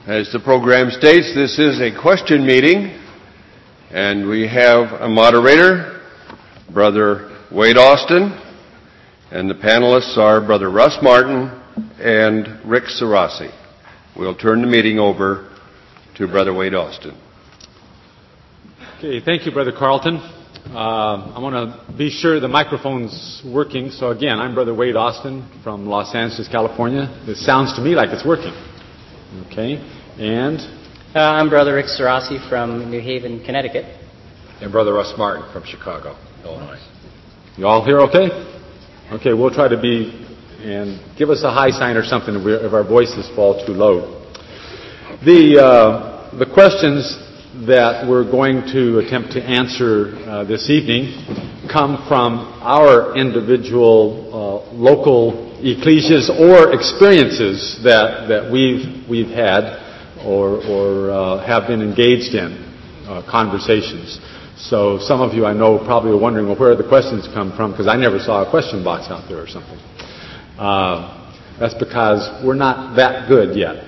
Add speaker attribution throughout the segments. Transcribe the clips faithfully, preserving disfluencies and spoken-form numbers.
Speaker 1: As the program states, this is a question meeting, and we have a moderator, Brother Wade Austin, and the panelists are Brother Russ Martin and Rick Sarasi. We'll turn the meeting over to Brother Wade Austin.
Speaker 2: Okay, thank you, Brother Carlton. Uh, I want to be sure the microphone's working. So again, I'm Brother Wade Austin from Los Angeles, California. This sounds to me like it's working. Okay, and?
Speaker 3: Uh, I'm Brother Rick Sarasi from New Haven, Connecticut.
Speaker 4: And Brother Russ Martin from Chicago, Illinois.
Speaker 2: You all here okay? Okay, we'll try to be, and give us a high sign or something if, if our voices fall too low. The, uh, the questions that we're going to attempt to answer uh, this evening come from our individual uh, local ecclesias or experiences that, that we've we've had or, or uh, have been engaged in uh, conversations. So some of you I know probably are wondering, well, where the questions come from, because I never saw a question box out there or something. Uh, that's because we're not that good yet.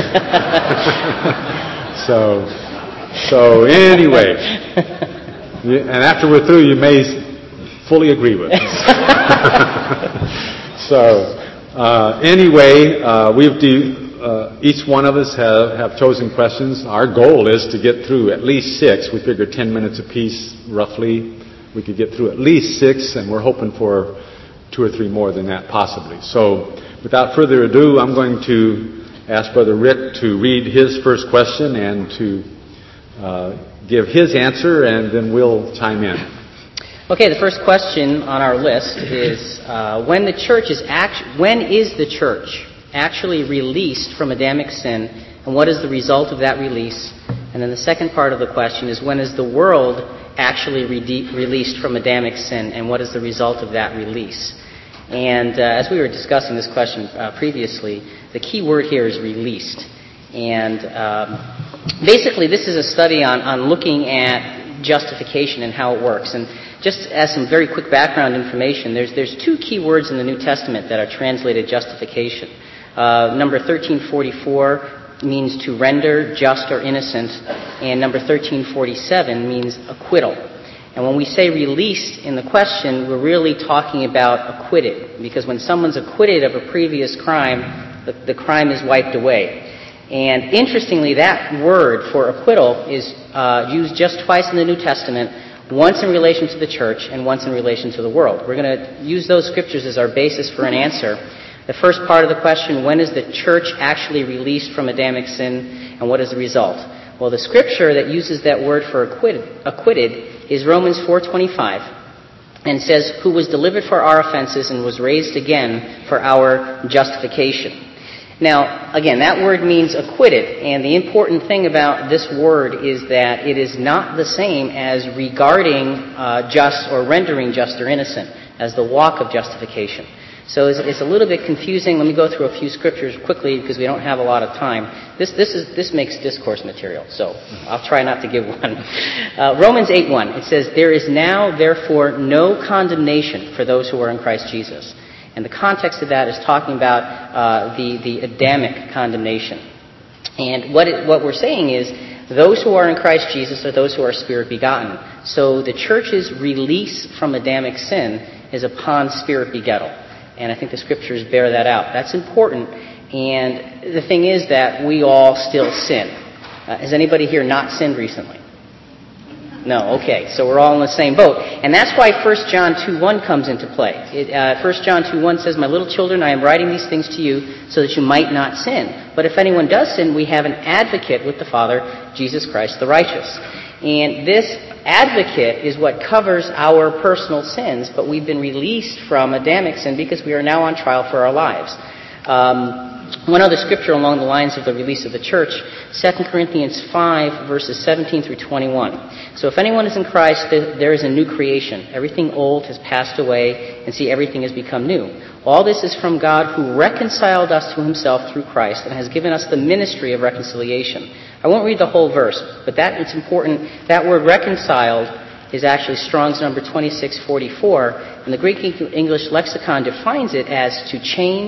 Speaker 2: so, so anyway, and after we're through, you may fully agree with us. So, uh, anyway, uh, we've de- uh, each one of us have, have chosen questions. Our goal is to get through at least six. We figure ten minutes apiece, roughly. We could get through at least six, and we're hoping for two or three more than that, possibly. So, without further ado, I'm going to ask Brother Rick to read his first question and to uh, give his answer, and then we'll chime in.
Speaker 3: Okay, the first question on our list is uh, when the church is act- when is the church actually released from Adamic sin, and what is the result of that release? And then the second part of the question is when is the world actually re- released from Adamic sin, and what is the result of that release? And uh, as we were discussing this question uh, previously, the key word here is released. And um, basically this is a study on, on looking at justification and how it works. And just as some very quick background information, there's there's two key words in the New Testament that are translated justification. Uh, number thirteen forty-four means to render just or innocent, and number thirteen forty-seven means acquittal. And when we say released in the question, we're really talking about acquitted, because when someone's acquitted of a previous crime, the, the crime is wiped away. And interestingly, that word for acquittal is uh, used just twice in the New Testament, once in relation to the church and once in relation to the world. We're going to use those scriptures as our basis for an answer. The first part of the question, when is the church actually released from Adamic sin, and what is the result? Well, the scripture that uses that word for acquitted, acquitted is Romans four twenty-five, and says, who was delivered for our offenses and was raised again for our justification. Now, again, that word means acquitted, and the important thing about this word is that it is not the same as regarding uh, just or rendering just or innocent as the walk of justification. So it's, it's a little bit confusing. Let me go through a few scriptures quickly because we don't have a lot of time. This this is this makes discourse material, so I'll try not to give one. Uh, Romans eight one, it says, there is now, therefore, no condemnation for those who are in Christ Jesus. And the context of that is talking about uh, the, the Adamic condemnation. And what it, what we're saying is, those who are in Christ Jesus are those who are Spirit begotten. So the church's release from Adamic sin is upon Spirit begettal. And I think the scriptures bear that out. That's important. And the thing is that we all still sin. Uh, has anybody here not sinned recently? No, okay, so we're all in the same boat. And that's why First John two one comes into play. It, uh, First John two one says, my little children, I am writing these things to you so that you might not sin. But if anyone does sin, we have an advocate with the Father, Jesus Christ the righteous. And this advocate is what covers our personal sins, but we've been released from Adamic sin because we are now on trial for our lives. Um, One other scripture along the lines of the release of the church, Second Corinthians five, verses seventeen through twenty-one. So if anyone is in Christ, there is a new creation. Everything old has passed away, and see, everything has become new. All this is from God, who reconciled us to himself through Christ and has given us the ministry of reconciliation. I won't read the whole verse, but that it's important. That word reconciled is actually Strong's number twenty-six forty-four, and the Greek English lexicon defines it as to change,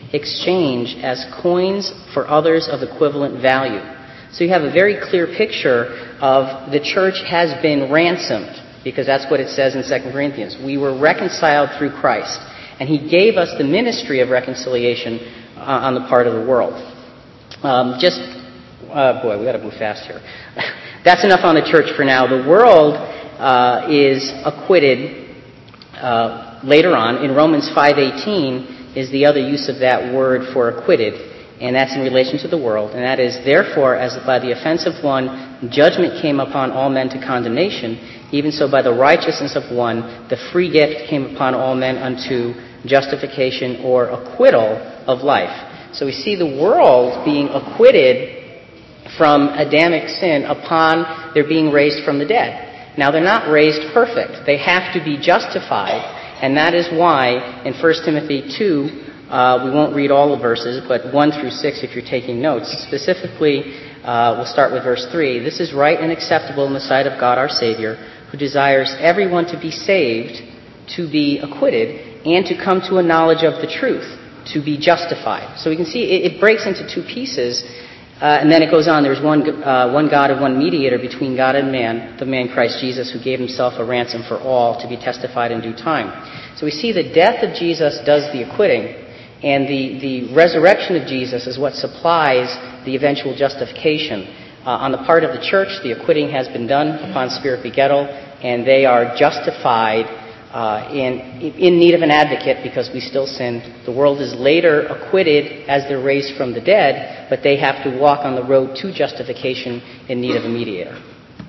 Speaker 3: exchange as coins for others of equivalent value. So you have a very clear picture of the church has been ransomed, because that's what it says in Second Corinthians. We were reconciled through Christ, and he gave us the ministry of reconciliation uh, on the part of the world. Um, just, uh, boy, we got to move fast here. That's enough on the church for now. The world uh, is acquitted uh, later on. In Romans five eighteen is the other use of that word for acquitted, and that's in relation to the world. And that is, therefore, as by the offense of one, judgment came upon all men to condemnation, even so by the righteousness of one, the free gift came upon all men unto justification or acquittal of life. So we see the world being acquitted from Adamic sin upon their being raised from the dead. Now, they're not raised perfect. They have to be justified, and that is why in First Timothy two, uh, we won't read all the verses, but one through six if you're taking notes. Specifically, uh, we'll start with verse three. This is right and acceptable in the sight of God our Savior, who desires everyone to be saved, to be acquitted, and to come to a knowledge of the truth, to be justified. So we can see it, it breaks into two pieces, uh, and then it goes on. There's one, uh, one God and one mediator between God and man, the man Christ Jesus, who gave himself a ransom for all, to be testified in due time. So we see the death of Jesus does the acquitting, and the, the resurrection of Jesus is what supplies the eventual justification. Uh, on the part of the church, the acquitting has been done upon Spirit begettal, and they are justified uh, in, in need of an advocate because we still sin. The world is later acquitted as they're raised from the dead, but they have to walk on the road to justification in need of a mediator.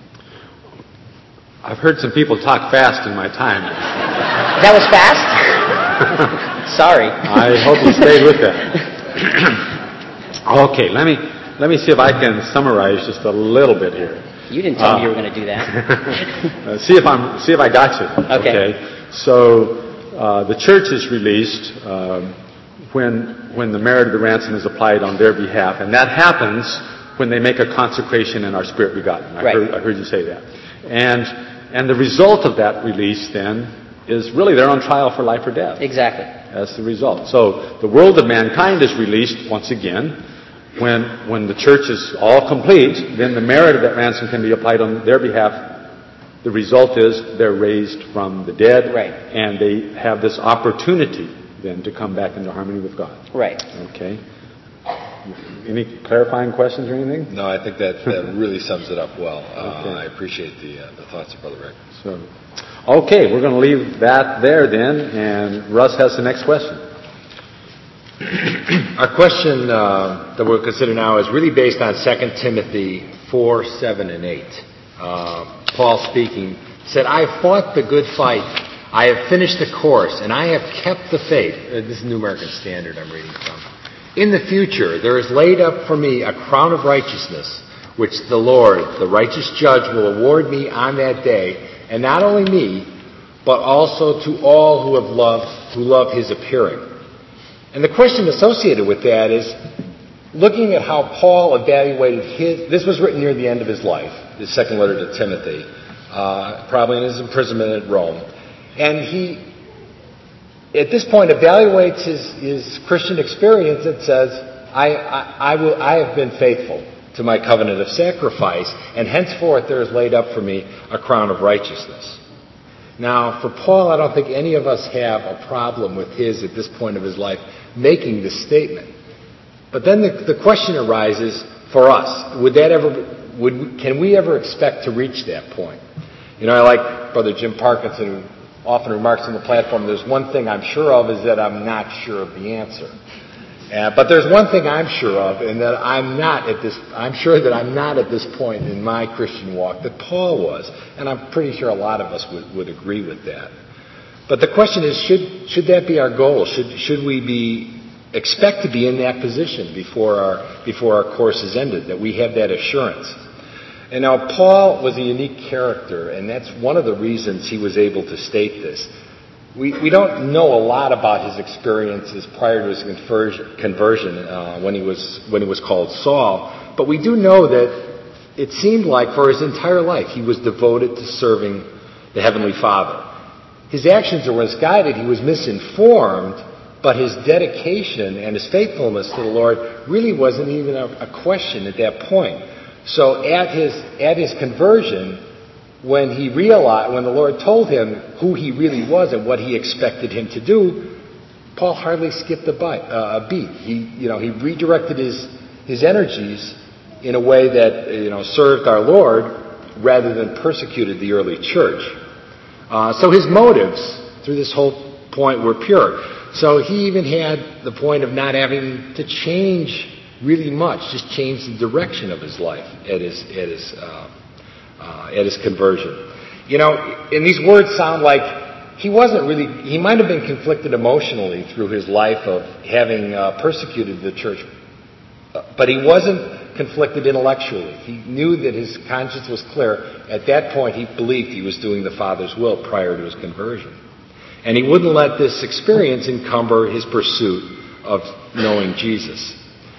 Speaker 2: I've heard some people talk fast in my time.
Speaker 3: That was fast? Sorry.
Speaker 2: I hope you stayed with that. Okay, let me let me see if I can summarize just a little bit here.
Speaker 3: You didn't tell
Speaker 2: uh,
Speaker 3: me you were going to do that.
Speaker 2: uh, see if I'm see if I got you.
Speaker 3: Okay.
Speaker 2: okay? So uh, the church is released um, when when the merit of the ransom is applied on their behalf, and that happens when they make a consecration and are Spirit begotten. I,
Speaker 3: right.
Speaker 2: heard, I heard you say that. And and the result of that release then is really they're on trial for life or death.
Speaker 3: Exactly.
Speaker 2: That's the result. So the world of mankind is released once again. When when the church is all complete, then the merit of that ransom can be applied on their behalf. The result is they're raised from the dead,
Speaker 3: right.
Speaker 2: and they have this opportunity then to come back into harmony with God.
Speaker 3: Right.
Speaker 2: Okay. Any clarifying questions or anything?
Speaker 4: No, I think that, that really sums it up well. Uh,
Speaker 2: okay.
Speaker 4: I appreciate the uh, the thoughts of Brother Rick.
Speaker 2: So, okay, we're going to leave that there then, and Russ has the next question.
Speaker 4: Our question uh, that we'll consider now is really based on Second Timothy four, seven, and eight. Uh, Paul speaking said, "I have fought the good fight. I have finished the course, and I have kept the faith." Uh, this is New American Standard I'm reading from. "In the future, there is laid up for me a crown of righteousness, which the Lord, the righteous judge, will award me on that day, and not only me, but also to all who have loved, who love his appearing." And the question associated with that is, looking at how Paul evaluated his, this was written near the end of his life, his second letter to Timothy, uh, probably in his imprisonment at Rome, and he, at this point, evaluates his, his Christian experience and says, I, I, I, will, I have been faithful to my covenant of sacrifice, and henceforth there is laid up for me a crown of righteousness. Now, for Paul, I don't think any of us have a problem with his, at this point of his life, making this statement. But then the, the question arises for us, would that ever, would, can we ever expect to reach that point? You know, I like Brother Jim Parkinson, who often remarks on the platform, there's one thing I'm sure of is that I'm not sure of the answer. Uh, but there's one thing I'm sure of, and that I'm not at this, I'm sure that I'm not at this point in my Christian walk that Paul was. And I'm pretty sure a lot of us would, would agree with that. But the question is, should, should that be our goal? Should, should we be, expect to be in that position before our, before our course is ended, that we have that assurance? And now Paul was a unique character, and that's one of the reasons he was able to state this. We, we don't know a lot about his experiences prior to his conversion, conversion uh, when he was when he was called Saul, but we do know that it seemed like for his entire life he was devoted to serving the Heavenly Father. His actions were misguided. He was misinformed, but his dedication and his faithfulness to the Lord really wasn't even a, a question at that point. So at his at his conversion, when he realized, when the Lord told him who he really was and what he expected him to do, Paul hardly skipped a, bite, uh, a beat. He, you know, he redirected his his energies in a way that, you know, served our Lord rather than persecuted the early church. Uh, so his motives through this whole point were pure. So he even had the point of not having to change really much, just change the direction of his life at his at his uh, uh, at his conversion. You know, and these words sound like he wasn't really. He might have been conflicted emotionally through his life of having uh, persecuted the church, but he wasn't conflicted intellectually. He knew that his conscience was clear. At that point, he believed he was doing the Father's will prior to his conversion. And he wouldn't let this experience encumber his pursuit of knowing Jesus.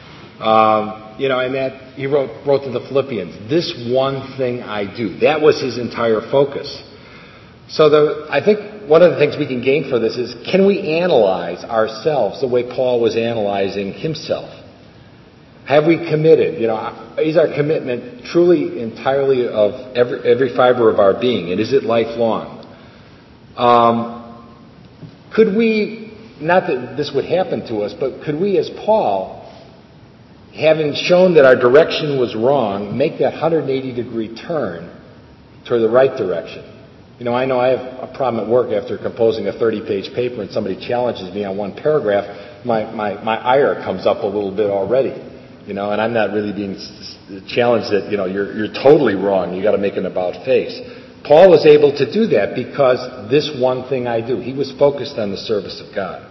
Speaker 4: Um, you know, and that he wrote, wrote to the Philippians, this one thing I do. That was his entire focus. So the, I think one of the things we can gain for this is, can we analyze ourselves the way Paul was analyzing himself? Have we committed? You know, is our commitment truly entirely of every, every fiber of our being? And is it lifelong? Um, could we, not that this would happen to us, but could we as Paul, having shown that our direction was wrong, make that one hundred eighty degree turn toward the right direction? You know, I know I have a problem at work after composing a thirty page paper and somebody challenges me on one paragraph, my, my, my ire comes up a little bit already. You know, and I'm not really being challenged that, you know, you're, you're totally wrong. You got to make an about face. Paul was able to do that because this one thing I do. He was focused on the service of God.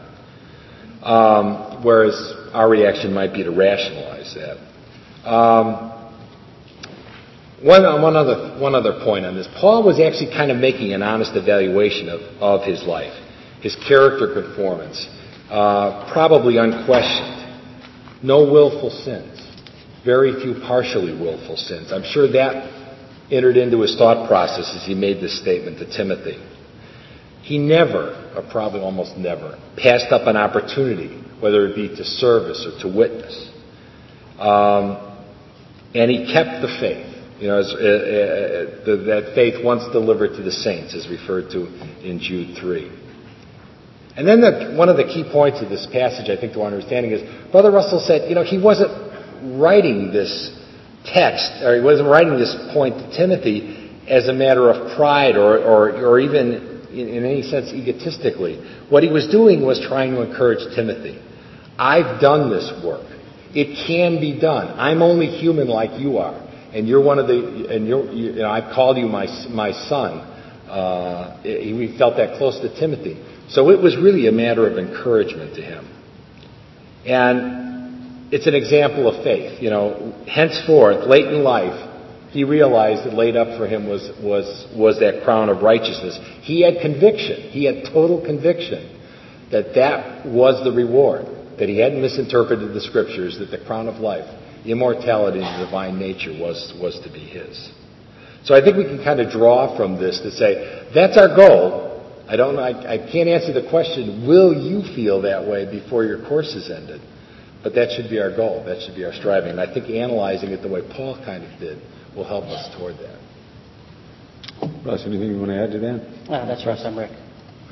Speaker 4: Um, whereas our reaction might be to rationalize that. Um, one, one other, one other point on this. Paul was actually kind of making an honest evaluation of, of his life, his character conformance, uh, probably unquestioned. No willful sins. Very few partially willful sins. I'm sure that entered into his thought process as he made this statement to Timothy. He never, or probably almost never, passed up an opportunity, whether it be to service or to witness. Um, and he kept the faith. You know, as, uh, uh, the, that faith once delivered to the saints is referred to in Jude three. And then the, one of the key points of this passage, I think, to our understanding is, Brother Russell said, you know, he wasn't writing this text, or he wasn't writing this point to Timothy as a matter of pride or, or, or even in, in any sense egotistically. What he was doing was trying to encourage Timothy. I've done this work. It can be done. I'm only human like you are. And you're one of the, and you're, you know, I've called you my, my son. Uh, he felt that close to Timothy. So it was really a matter of encouragement to him. And it's an example of faith. You know, henceforth, late in life, he realized that laid up for him was, was, was that crown of righteousness. He had conviction. He had total conviction that that was the reward, that he hadn't misinterpreted the scriptures, that the crown of life, immortality and divine nature was, was to be his. So I think we can kind of draw from this to say, that's our goal. I don't know, I, I can't answer the question, will you feel that way before your course is ended? But that should be our goal. That should be our striving. And I think analyzing it the way Paul kind of did will help us toward that.
Speaker 2: Russ, anything you want to add to that?
Speaker 3: Oh, that's Russ. I'm Rick.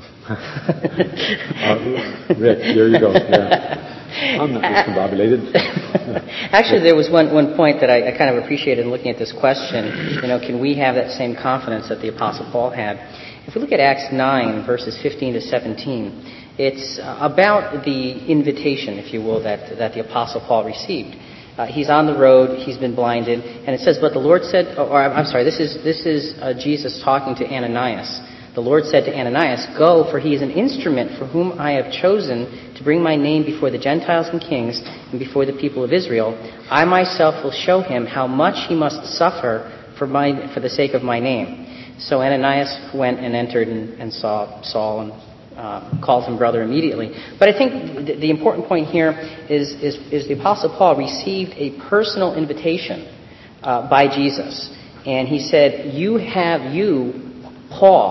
Speaker 2: uh, Rick, there you go. Yeah. I'm not discombobulated.
Speaker 3: Actually, there was one, one point that I, I kind of appreciated in looking at this question. You know, can we have that same confidence that the Apostle Paul had? If we look at Acts nine, verses fifteen to seventeen, it's about the invitation, if you will, that, that the Apostle Paul received. Uh, he's on the road, he's been blinded, and it says, but the Lord said, or I'm sorry, this is, this is uh, Jesus talking to Ananias. The Lord said to Ananias, go, for he is an instrument for whom I have chosen to bring my name before the Gentiles and kings and before the people of Israel. I myself will show him how much he must suffer for my, for the sake of my name. So Ananias went and entered and, and saw Saul and uh, called him brother immediately. But I think the, the important point here is, is, is the Apostle Paul received a personal invitation uh, by Jesus. And he said, you have, you, Paul,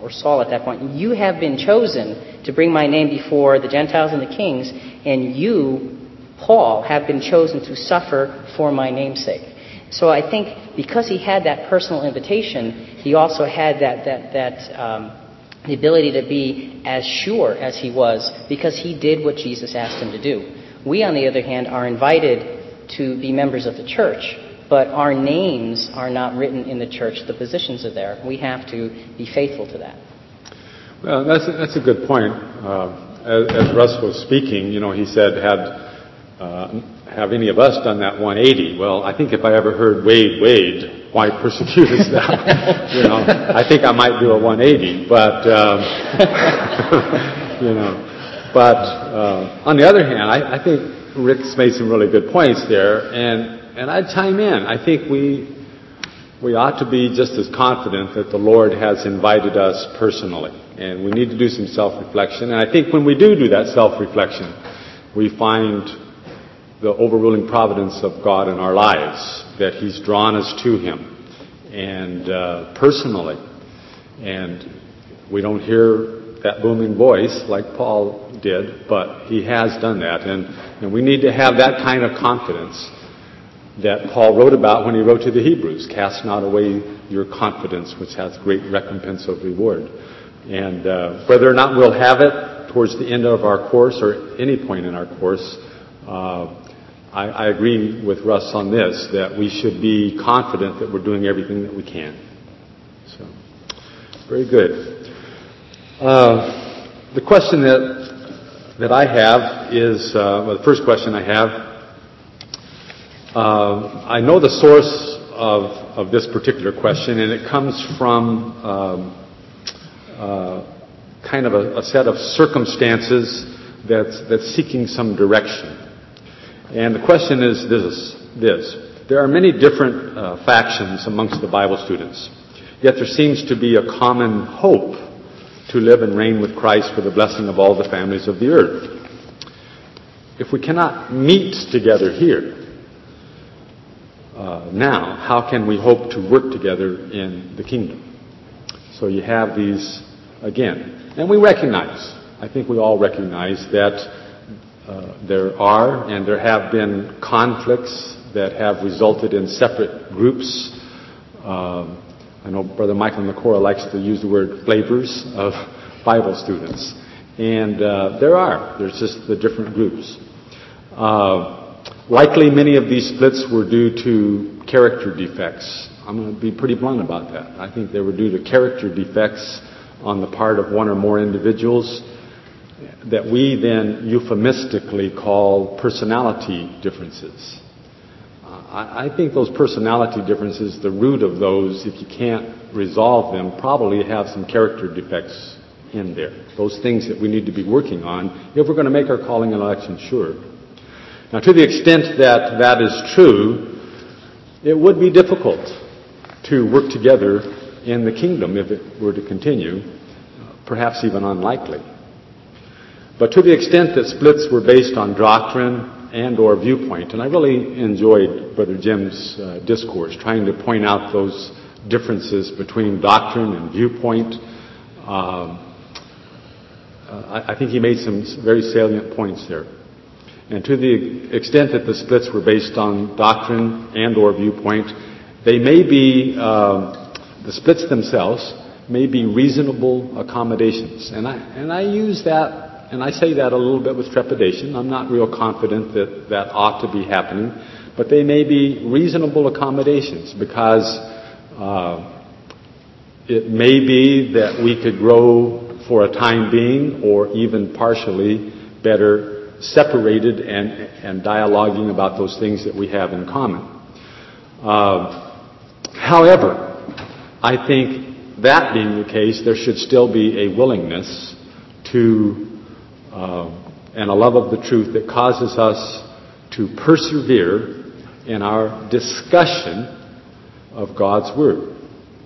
Speaker 3: or Saul at that point, you have been chosen to bring my name before the Gentiles and the kings, and you, Paul, have been chosen to suffer for my name's sake. So I think because he had that personal invitation, he also had that that that um, the ability to be as sure as he was, because he did what Jesus asked him to do. We, on the other hand, are invited to be members of the church, but our names are not written in the church. The positions are there. We have to be faithful to that.
Speaker 2: Well, that's a, that's a good point. Uh, as, as Russ was speaking, you know, he said, had uh, have any of us done that one eighty? Well, I think if I ever heard Wade, Wade, why persecutest thou? You know, I think I might do a one eighty, but um, you know. But uh, on the other hand, I, I think Rick's made some really good points there, and and I'd chime in. I think we we ought to be just as confident that the Lord has invited us personally, and we need to do some self-reflection. And I think when we do do that self-reflection, we find the overruling providence of God in our lives, that He's drawn us to Him, and uh, personally, and we don't hear that booming voice like Paul did, but he has done that, and, and we need to have that kind of confidence that Paul wrote about when he wrote to the Hebrews. Cast not away your confidence, which has great recompense of reward. And uh, whether or not we'll have it towards the end of our course or any point in our course, uh, I, I agree with Russ on this, that we should be confident that we're doing everything that we can. So, very good. Uh, the question that that I have is, uh, well, the first question I have, uh, I know the source of, of this particular question, and it comes from um, uh, kind of a, a set of circumstances that's, that's seeking some direction. And the question is this, this. There are many different uh, factions amongst the Bible students, yet there seems to be a common hope to live and reign with Christ for the blessing of all the families of the earth. If we cannot meet together here uh, now, how can we hope to work together in the kingdom? So you have these again. And we recognize, I think we all recognize that uh, there are and there have been conflicts that have resulted in separate groups. Um, I know Brother Michael McCora likes to use the word flavors of Bible students. And uh, there are. There's just the different groups. Uh, likely many of these splits were due to character defects. I'm going to be pretty blunt about that. I think they were due to character defects on the part of one or more individuals that we then euphemistically call personality differences. I think those personality differences, the root of those, if you can't resolve them, probably have some character defects in there. Those things that we need to be working on if we're going to make our calling and election sure. Now, to the extent that that is true, it would be difficult to work together in the kingdom if it were to continue, perhaps even unlikely. But to the extent that splits were based on doctrine and or viewpoint, and I really enjoyed Brother Jim's uh, discourse, trying to point out those differences between doctrine and viewpoint. Um, uh, I, I think he made some very salient points there. And to the extent that the splits were based on doctrine and or viewpoint, they may be, uh, the splits themselves may be reasonable accommodations. And I, and I use that, and I say that a little bit with trepidation. I'm not real confident that that ought to be happening. But they may be reasonable accommodations because uh, it may be that we could grow for a time being or even partially better separated and, and dialoguing about those things that we have in common. Uh, however, I think that being the case, there should still be a willingness to Uh, and a love of the truth that causes us to persevere in our discussion of God's Word.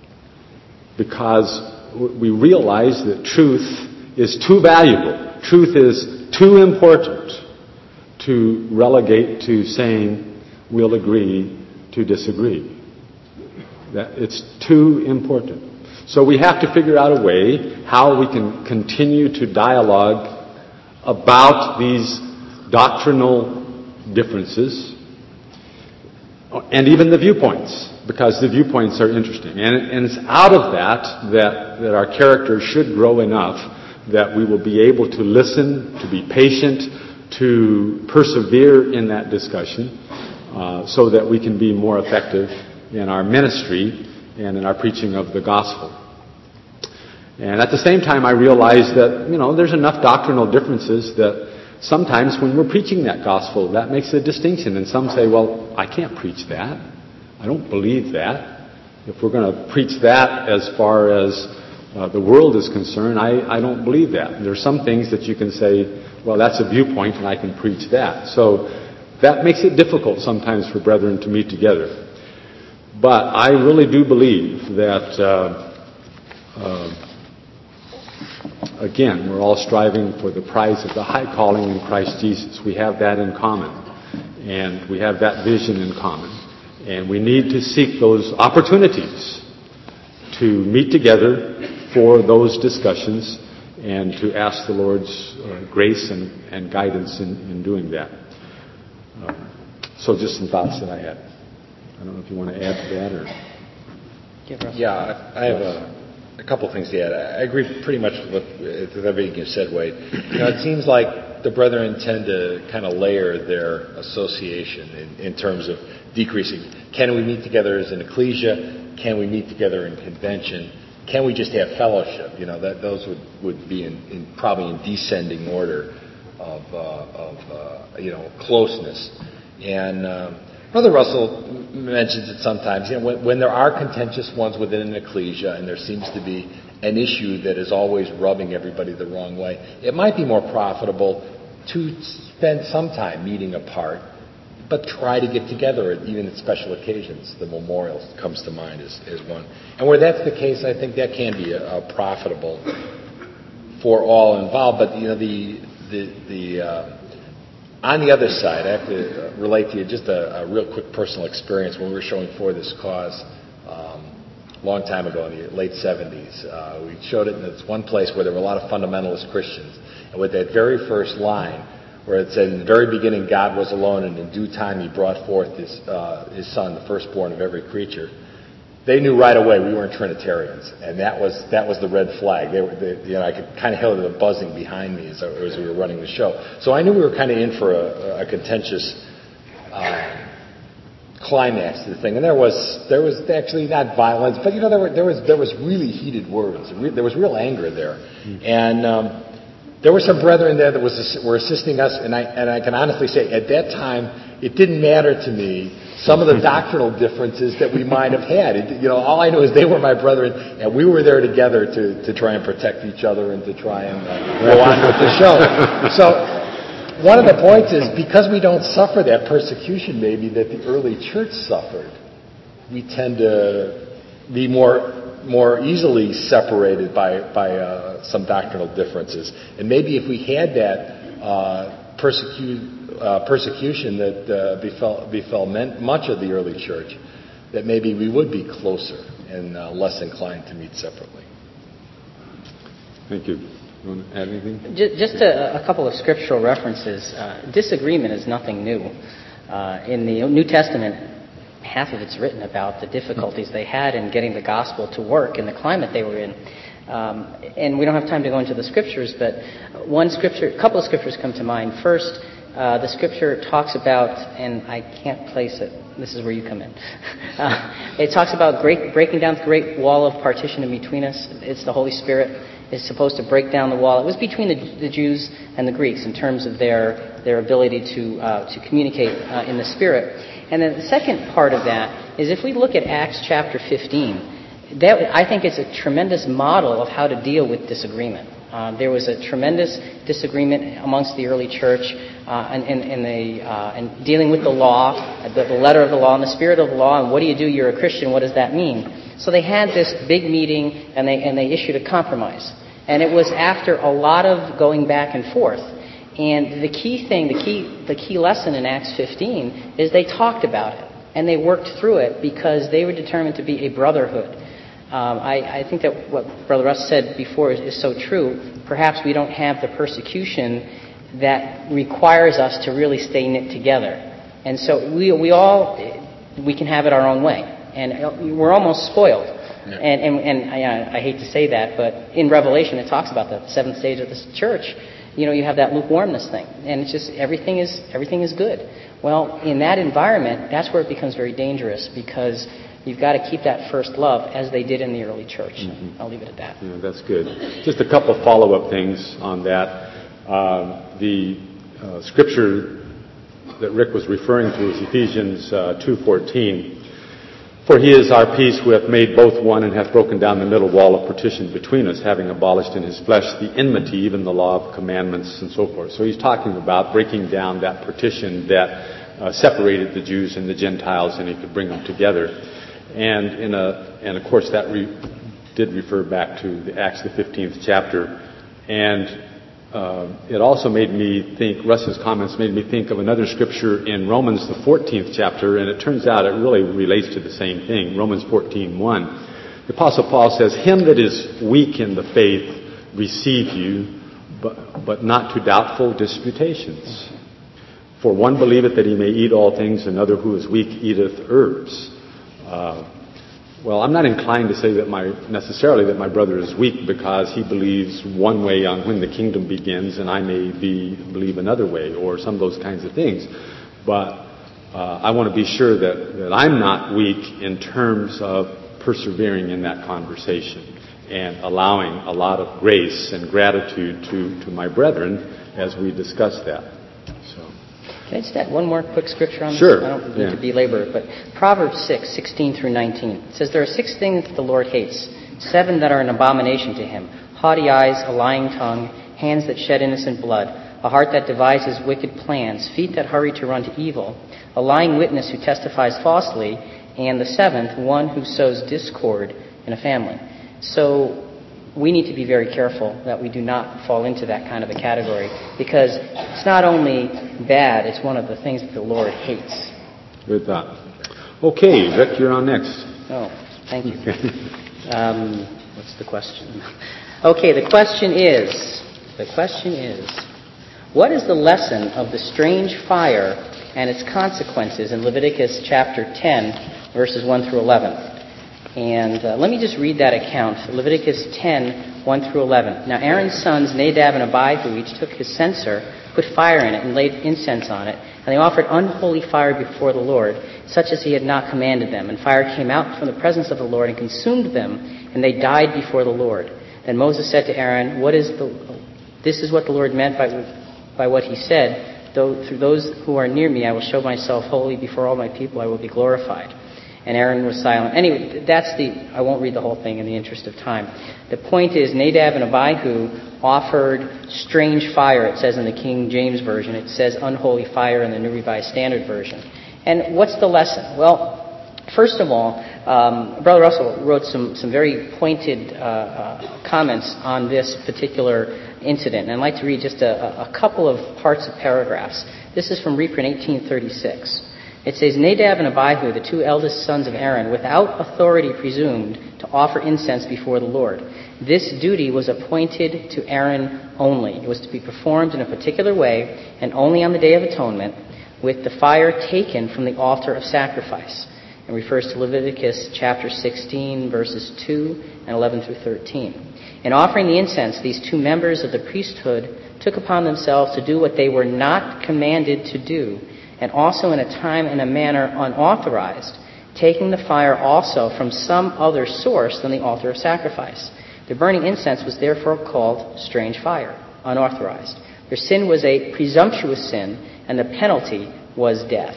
Speaker 2: Because we realize that truth is too valuable, truth is too important to relegate to saying we'll agree to disagree. That it's too important. So we have to figure out a way how we can continue to dialogue about these doctrinal differences and even the viewpoints, because the viewpoints are interesting. And, and it's out of that, that that our character should grow enough that we will be able to listen, to be patient, to persevere in that discussion, uh, so that we can be more effective in our ministry and in our preaching of the gospel. And at the same time, I realize that, you know, there's enough doctrinal differences that sometimes when we're preaching that gospel, that makes a distinction. And some say, well, I can't preach that. I don't believe that. If we're going to preach that as far as uh, the world is concerned, I, I don't believe that. There are some things that you can say, well, that's a viewpoint and I can preach that. So that makes it difficult sometimes for brethren to meet together. But I really do believe that, uh, uh, again, we're all striving for the prize of the high calling in Christ Jesus. We have that in common. And we have that vision in common. And we need to seek those opportunities to meet together for those discussions and to ask the Lord's uh, grace and, and guidance in, in doing that. Um, so just some thoughts that I had. I don't know if you want to add to that or...
Speaker 4: Yeah, I have a, a couple things to add. I agree pretty much with, what, with everything you said, Wade. You know, it seems like the brethren tend to kind of layer their association in, in terms of decreasing. Can we meet together as an ecclesia? Can we meet together in convention? Can we just have fellowship? You know, that those would, would be in, in probably in descending order of, uh, of uh, you know, closeness. And um, Brother Russell mentions it sometimes. You know, when, when there are contentious ones within an ecclesia, and there seems to be an issue that is always rubbing everybody the wrong way, it might be more profitable to spend some time meeting apart, but try to get together, even at special occasions. The memorial comes to mind as, as one. And where that's the case, I think that can be a, a profitable for all involved. But you know, the the the uh, on the other side, I have to relate to you just a, a real quick personal experience when we were showing for this cause um, a long time ago in the late seventies. Uh, we showed it in this one place where there were a lot of fundamentalist Christians, and with that very first line, where it said, in the very beginning God was alone, and in due time He brought forth His, uh, his Son, the firstborn of every creature. They knew right away we weren't Trinitarians, and that was that was the red flag. They were, they, you know, I could kind of hear the buzzing behind me as, as we were running the show. So I knew we were kind of in for a, a contentious uh, climax to the thing. And there was there was actually not violence, but you know there were there was there was really heated words. There was real anger there, and. Um, There were some brethren there that was were assisting us, and I and I can honestly say at that time it didn't matter to me some of the doctrinal differences that we might have had. It, you know, all I knew is they were my brethren, and we were there together to, to try and protect each other and to try and uh, go on with the show. So one of the points is because we don't suffer that persecution maybe that the early church suffered, we tend to be more. more easily separated by by uh, some doctrinal differences. And maybe if we had that uh, persecu- uh, persecution that uh, befell, befell men- much of the early church, that maybe we would be closer and uh, less inclined to meet separately.
Speaker 2: Thank you. You want to add anything?
Speaker 3: Just a, a couple of scriptural references. Uh, disagreement is nothing new. Uh, in the New Testament, half of it's written about the difficulties they had in getting the gospel to work in the climate they were in. Um, and we don't have time to go into the scriptures, but one scripture, a couple of scriptures come to mind. First, uh, the scripture talks about, and I can't place it, this is where you come in. Uh, it talks about great, breaking down the great wall of partition in between us. It's the Holy Spirit is supposed to break down the wall. It was between the, the Jews and the Greeks in terms of their, their ability to, uh, to communicate uh, in the Spirit. And then the second part of that is if we look at Acts chapter fifteen, that I think is a tremendous model of how to deal with disagreement. Uh, there was a tremendous disagreement amongst the early church uh, in, in, in, the, uh, in dealing with the law, the, the letter of the law and the spirit of the law, and what do you do? You're a Christian. What does that mean? So they had this big meeting, and they and they issued a compromise. And it was after a lot of going back and forth. And the key thing, the key the key lesson in Acts fifteen is they talked about it and they worked through it because they were determined to be a brotherhood. Um, I, I think that what Brother Russ said before is, is so true. Perhaps we don't have the persecution that requires us to really stay knit together. And so we we all, we can have it our own way. And we're almost spoiled. Yeah. And, and, and I, I hate to say that, but in Revelation it talks about the seventh stage of the church. You know, you have that lukewarmness thing. And it's just, everything is everything is good. Well, in that environment, that's where it becomes very dangerous, because you've got to keep that first love as they did in the early church. Mm-hmm. I'll leave it at that.
Speaker 2: Yeah, that's good. Just a couple of follow-up things on that. Uh, the uh, scripture that Rick was referring to is Ephesians uh, two fourteen. For he is our peace, who hath made both one, and hath broken down the middle wall of partition between us, having abolished in his flesh the enmity, even the law of commandments, and so forth. So he's talking about breaking down that partition that uh, separated the Jews and the Gentiles, and he could bring them together. And in a, and of course that re, did refer back to the Acts the fifteenth chapter. And uh, it also made me think, Russ's comments made me think of another scripture in Romans the fourteenth chapter, and it turns out it really relates to the same thing. Romans fourteen one. The Apostle Paul says, him that is weak in the faith receive you, but, but not to doubtful disputations. For one believeth that he may eat all things, another who is weak eateth herbs. Uh, well, I'm not inclined to say that my necessarily that my brother is weak because he believes one way on when the kingdom begins, and I may be believe another way, or some of those kinds of things. But uh, I want to be sure that, that I'm not weak in terms of persevering in that conversation and allowing a lot of grace and gratitude to, to my brethren as we discuss that.
Speaker 3: Can I just add one more quick scripture on this?
Speaker 2: Sure.
Speaker 3: I don't need
Speaker 2: yeah.
Speaker 3: to belabor it, but Proverbs six, sixteen through nineteen. It says, there are six things that the Lord hates, seven that are an abomination to him: haughty eyes, a lying tongue, hands that shed innocent blood, a heart that devises wicked plans, feet that hurry to run to evil, a lying witness who testifies falsely, and the seventh, one who sows discord in a family. So we need to be very careful that we do not fall into that kind of a category, because it's not only bad, it's one of the things that the Lord hates.
Speaker 2: Good thought. Okay, Rick, you're on next.
Speaker 3: Oh, thank you. um, what's the question? Okay, the question is, the question is, what is the lesson of the strange fire and its consequences in Leviticus chapter ten, verses one through eleven? And uh, let me just read that account. Leviticus ten, one through eleven. Now Aaron's sons, Nadab and Abihu, each took his censer, put fire in it, and laid incense on it. And they offered unholy fire before the Lord, such as he had not commanded them. And fire came out from the presence of the Lord and consumed them, and they died before the Lord. Then Moses said to Aaron, "What is the? This is what the Lord meant by, by what he said. Though through those who are near me I will show myself holy before all my people, I will be glorified." And Aaron was silent. Anyway, that's the, I won't read the whole thing in the interest of time. The point is, Nadab and Abihu offered strange fire, it says in the King James Version. It says unholy fire in the New Revised Standard Version. And what's the lesson? Well, first of all, um, Brother Russell wrote some, some very pointed uh, uh, comments on this particular incident. And I'd like to read just a, a couple of parts of paragraphs. This is from reprint eighteen thirty-six. It says, Nadab and Abihu, the two eldest sons of Aaron, without authority presumed to offer incense before the Lord. This duty was appointed to Aaron only. It was to be performed in a particular way and only on the Day of Atonement, with the fire taken from the altar of sacrifice. It refers to Leviticus chapter sixteen, verses two and eleven through thirteen. In offering the incense, these two members of the priesthood took upon themselves to do what they were not commanded to do, and also in a time and a manner unauthorized, taking the fire also from some other source than the altar of sacrifice. The burning incense was therefore called strange fire, unauthorized. Their sin was a presumptuous sin, and the penalty was death.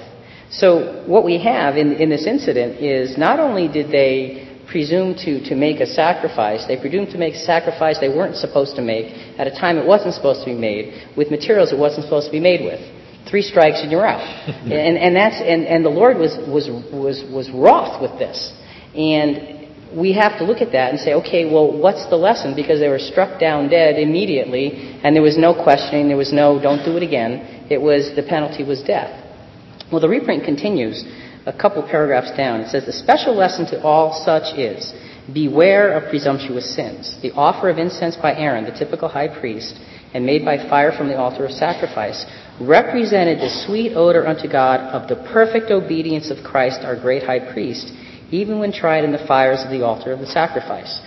Speaker 3: So what we have in, in this incident is not only did they presume to, to make a sacrifice, they presumed to make a sacrifice they weren't supposed to make at a time it wasn't supposed to be made, with materials it wasn't supposed to be made with. Three strikes and you're out. and and that's and, and the Lord was, was was was wroth with this. And we have to look at that and say, okay, well, what's the lesson? Because they were struck down dead immediately, and there was no questioning, there was no don't do it again. It was the penalty was death. Well, the reprint continues a couple paragraphs down. It says, the special lesson to all such is, Beware of presumptuous sins. The offer of incense by Aaron, the typical high priest, and made by fire from the altar of sacrifice, represented the sweet odor unto God of the perfect obedience of Christ, our great high priest, even when tried in the fires of the altar of the sacrifice.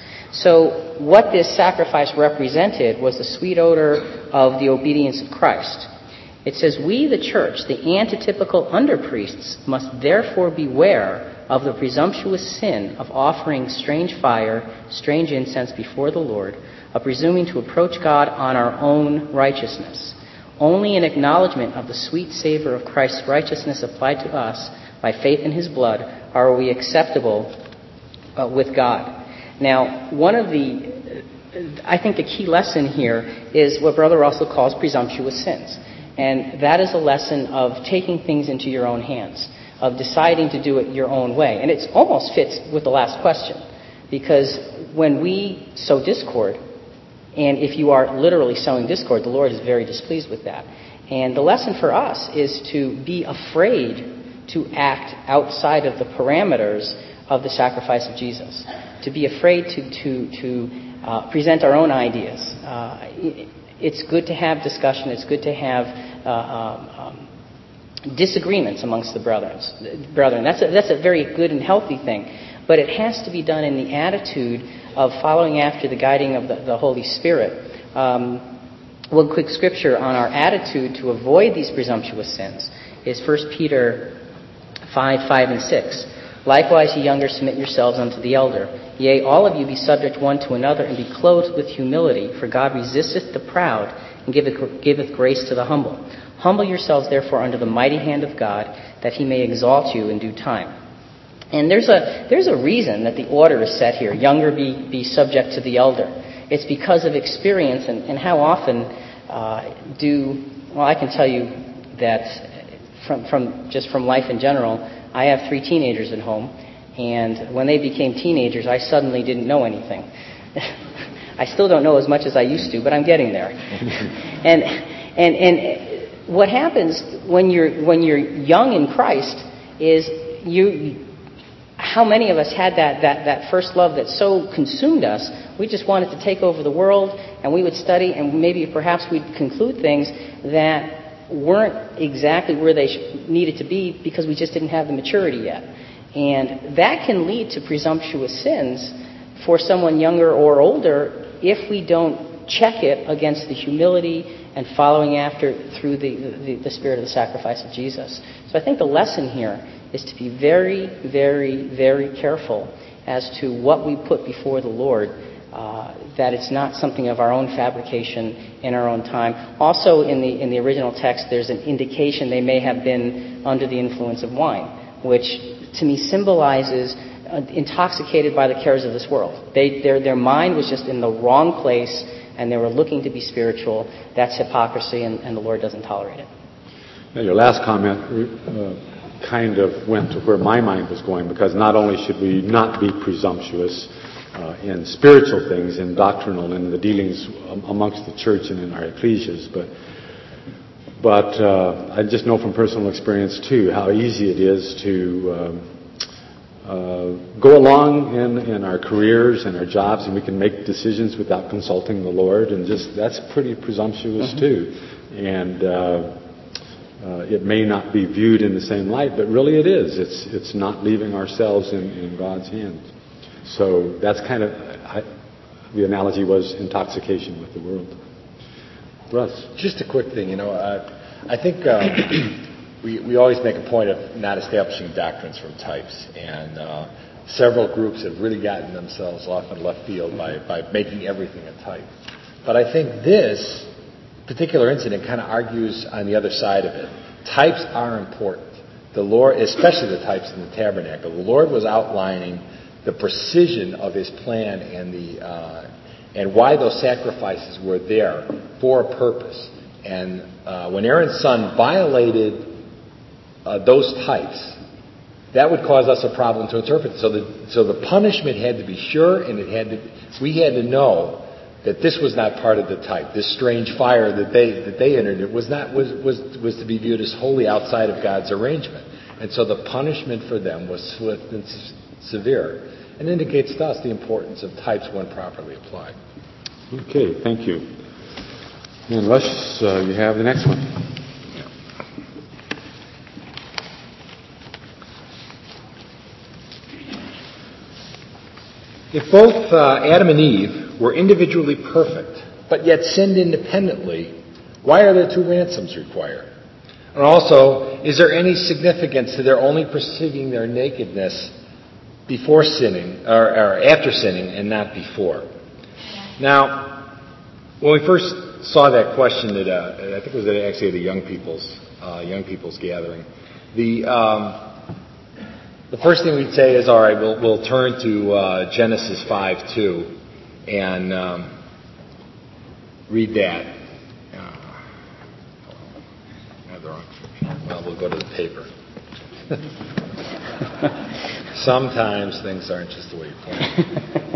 Speaker 3: So what this sacrifice represented was the sweet odor of the obedience of Christ. It says, we, the church, the antitypical underpriests, must therefore beware of the presumptuous sin of offering strange fire, strange incense before the Lord, of presuming to approach God on our own righteousness. Only in acknowledgement of the sweet savor of Christ's righteousness applied to us by faith in his blood are we acceptable uh, with God. Now, one of the, I think the key lesson here is what Brother Russell calls presumptuous sins. And that is a lesson of taking things into your own hands, of deciding to do it your own way. And it almost fits with the last question, because when we sow discord, and if you are literally sowing discord, the Lord is very displeased with that. And the lesson for us is to be afraid to act outside of the parameters of the sacrifice of Jesus, to be afraid to to, to uh, present our own ideas. Uh, it's good to have discussion. It's good to have uh, um, um, disagreements amongst the brethren. Brethren, that's a, that's a very good and healthy thing. But it has to be done in the attitude of following after the guiding of the, the Holy Spirit. Um, one quick scripture on our attitude to avoid these presumptuous sins is First Peter five, five, and six. Likewise, ye younger, submit yourselves unto the elder. Yea, all of you be subject one to another, and be clothed with humility, for God resisteth the proud, and giveth, giveth grace to the humble. Humble yourselves, therefore, under the mighty hand of God, that he may exalt you in due time. And there's a there's a reason that the order is set here. Younger be, be subject to the elder. It's because of experience, and, and how often uh, do, well, I can tell you that from, from just from life in general, I have three teenagers at home, and when they became teenagers, I suddenly didn't know anything. I still don't know as much as I used to, but I'm getting there. and and and what happens when you're when you're young in Christ is you. How many of us had that, that, that first love that so consumed us, we just wanted to take over the world, and we would study, and maybe perhaps we'd conclude things that weren't exactly where they sh- needed to be because we just didn't have the maturity yet. And that can lead to presumptuous sins for someone younger or older if we don't check it against the humility and following after through the, the, the spirit of the sacrifice of Jesus. So I think the lesson here is to be very, very, very careful as to what we put before the Lord, uh, that it's not something of our own fabrication in our own time. Also, in the in the original text, there's an indication they may have been under the influence of wine, which to me symbolizes uh, intoxicated by the cares of this world. They their their mind was just in the wrong place, and they were looking to be spiritual. That's hypocrisy, and, and the Lord doesn't tolerate it.
Speaker 2: Now, your last comment uh, kind of went to where my mind was going, because not only should we not be presumptuous uh, in spiritual things, in doctrinal, in the dealings amongst the church and in our ecclesias, but but uh, I just know from personal experience too how easy it is to uh, uh, go along in, in our careers and our jobs, and we can make decisions without consulting the Lord, and just that's pretty presumptuous mm-hmm. too, and. Uh, Uh, it may not be viewed in the same light, but really it is. It's it's not leaving ourselves in, in God's hands. So that's kind of, I, the analogy was intoxication with the world. Russ?
Speaker 4: Just a quick thing, you know, uh, I think um, we, we always make a point of not establishing doctrines from types, and uh, several groups have really gotten themselves off in left field by, by making everything a type. But I think this particular incident kind of argues on the other side of it. Types are important. The Lord, especially the types in the tabernacle, the Lord was outlining the precision of his plan and the uh, and why those sacrifices were there for a purpose. And uh, when Aaron's son violated uh, those types, that would cause us a problem to interpret. So the so the punishment had to be sure, and it had to we had to know that this was not part of the type. This strange fire that they that they entered it was not was was was to be viewed as wholly outside of God's arrangement. And so the punishment for them was swift and severe. and indicates to us the importance of types when properly applied.
Speaker 2: Okay, thank you. And Russ, uh, you have the next one.
Speaker 4: If both uh, Adam and Eve were individually perfect, but yet sinned independently, why are there two ransoms required? And also, is there any significance to their only perceiving their nakedness before sinning, or, or after sinning, and not before? Now, when we first saw that question at, uh, I think it was at, actually at a young people's uh, young people's gathering, the um, the first thing we'd say is, all right, we'll we'll turn to uh, Genesis five two and um, read that. Uh, I have the wrong scripture. Well, we'll go to the paper. Sometimes things aren't just the way you plan.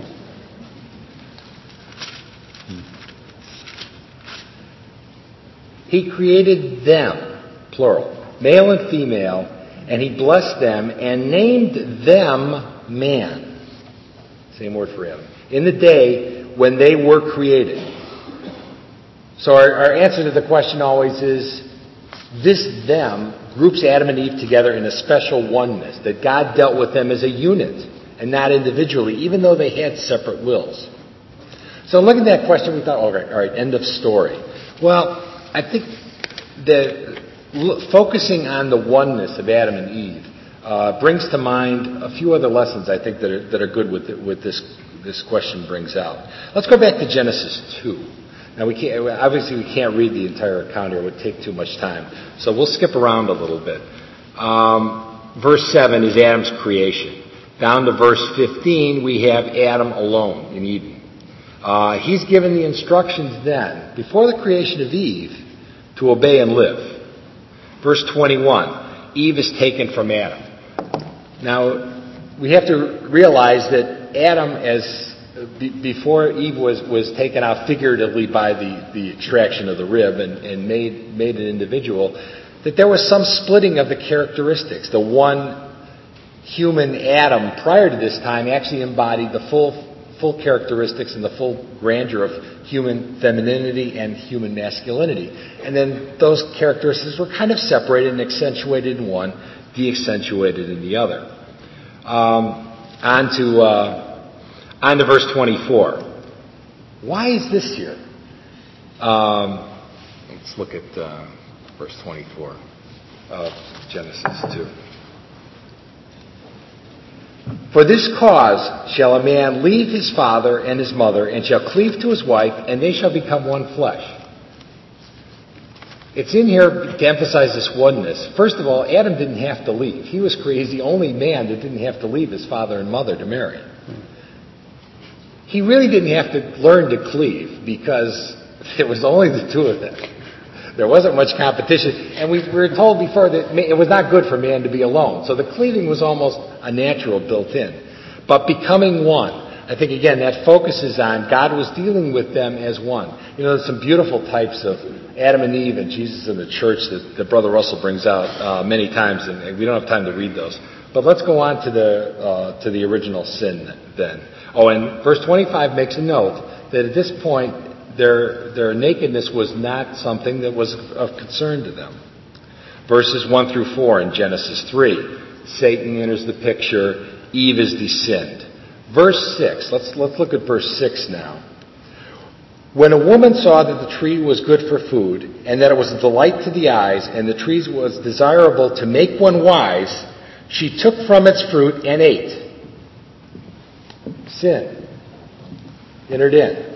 Speaker 4: He created them, plural, male and female, and he blessed them and named them man. Same word for Adam. In the day when they were created. So our, our answer to the question always is, this them groups Adam and Eve together in a special oneness, that God dealt with them as a unit and not individually, even though they had separate wills. So looking at that question, we thought, all right, all right, end of story. Well, I think that focusing on the oneness of Adam and Eve uh, brings to mind a few other lessons I think that are, that are good with, the, with this this question brings out. Let's go back to Genesis two. Now, we can't, obviously we can't read the entire account here. It would take too much time. So we'll skip around a little bit. Um, verse seven is Adam's creation. Down to verse fifteen, we have Adam alone in Eden. Uh, he's given the instructions then, before the creation of Eve, to obey and live. Verse twenty-one, Eve is taken from Adam. Now, we have to realize that Adam, as be, before Eve was, was taken out figuratively by the, the extraction of the rib and, and made, made an individual, that there was some splitting of the characteristics. The one human Adam prior to this time actually embodied the full full characteristics and the full grandeur of human femininity and human masculinity. And then those characteristics were kind of separated and accentuated in one, de-accentuated in the other. Um, on to uh, on to verse twenty-four. Why is this here? Um, let's look at uh, verse twenty-four of Genesis two. For this cause shall a man leave his father and his mother, and shall cleave to his wife, and they shall become one flesh. It's in here to emphasize this oneness. First of all, Adam didn't have to leave. He was he's the only man that didn't have to leave his father and mother to marry. He really didn't have to learn to cleave, because it was only the two of them. There wasn't much competition. And we were told before that it was not good for man to be alone. So the cleaving was almost a natural built in. But becoming one, I think, again, that focuses on God was dealing with them as one. You know, there's some beautiful types of Adam and Eve and Jesus in the church that, that Brother Russell brings out uh, many times, and we don't have time to read those. But let's go on to the uh, to the original sin then. Oh, and verse twenty-five makes a note that at this point, Their, their nakedness was not something that was of concern to them. Verses one through four in Genesis three. Satan enters the picture. Eve is desinned. Verse six. Let's, let's look at verse six now. When a woman saw that the tree was good for food, and that it was a delight to the eyes, and the tree was desirable to make one wise, she took from its fruit and ate. Sin entered in.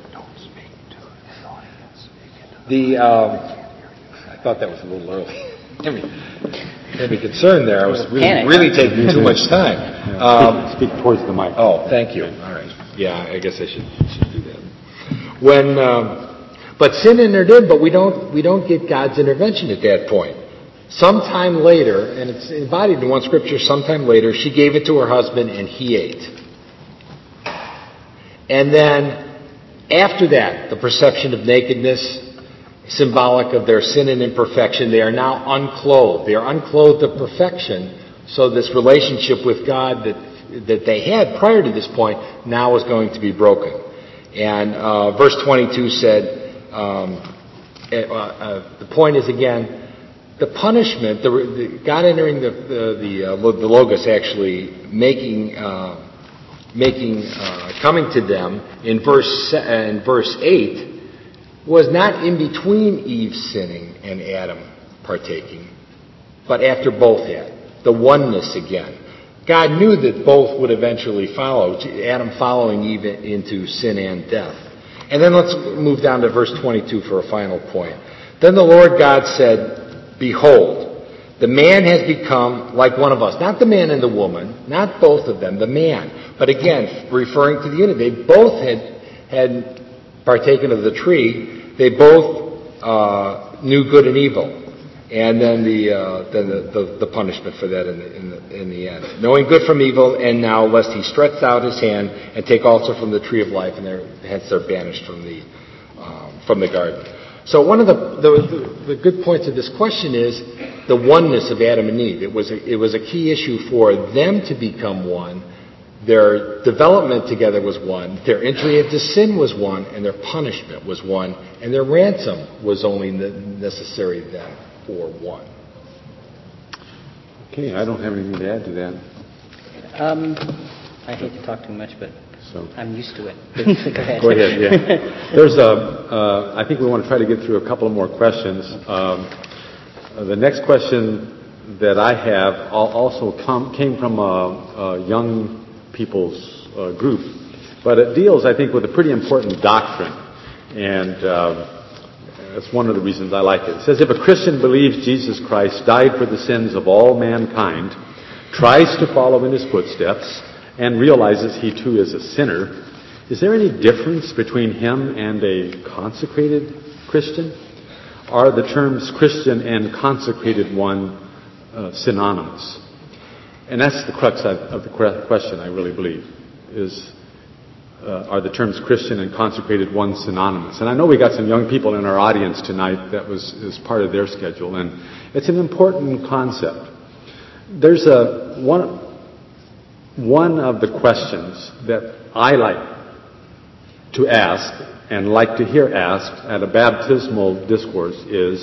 Speaker 4: The, um, I thought that was a little early. I mean, had me concerned there. I was really, really taking too much time. Um,
Speaker 2: speak, speak towards the mic.
Speaker 4: Oh, thank you. All right. Yeah, I guess I should, should do that. When, um, but sin entered in, but we don't we don't get God's intervention at that point. Sometime later, and it's embodied in one scripture. Sometime later, she gave it to her husband, and he ate. And then, after that, the perception of nakedness, symbolic of their sin and imperfection. They are now unclothed. They are unclothed of perfection. So this relationship with God that that they had prior to this point now was going to be broken. And uh, verse twenty-two said, um, uh, uh, the point is again, the punishment, the, the, God entering the the, the, uh, the Logos actually making uh, making uh, coming to them in verse in verse eight was not in between Eve sinning and Adam partaking, but after both had the oneness again. God knew that both would eventually follow, Adam following Eve into sin and death. And then let's move down to verse twenty-two for a final point. Then the Lord God said, "Behold, the man has become like one of us." Not the man and the woman, not both of them, the man. But again, referring to the unity, they both had had partaken of the tree. They both uh, knew good and evil. And then the uh, then the, the, the punishment for that in the, in the in the end, knowing good from evil, and now lest he stretch out his hand and take also from the tree of life, and they're, hence they're banished from the um, from the garden. So one of the, the the good points of this question is the oneness of Adam and Eve. It was a, it was a key issue for them to become one. Their development together was one. Their entry into sin was one, and their punishment was one, and their ransom was only necessary then. Or one.
Speaker 2: Okay, I don't have anything to add to that.
Speaker 3: Um, I hate to talk too much, but
Speaker 2: so
Speaker 3: I'm used to it. Go ahead.
Speaker 2: Go ahead. Yeah. There's a. Uh, I think we want to try to get through a couple of more questions. Um, uh, the next question that I have also come, came from a, a young people's uh, group, but it deals, I think, with a pretty important doctrine, and. Uh, That's one of the reasons I like it. It says, if a Christian believes Jesus Christ died for the sins of all mankind, tries to follow in his footsteps, and realizes he too is a sinner, is there any difference between him and a consecrated Christian? Are the terms Christian and consecrated one uh, synonymous? And that's the crux of the question, I really believe, is Uh, are the terms Christian and consecrated one synonymous? And I know we got some young people in our audience tonight that was is part of their schedule, and it's an important concept. There's a one one of the questions that I like to ask and like to hear asked at a baptismal discourse is,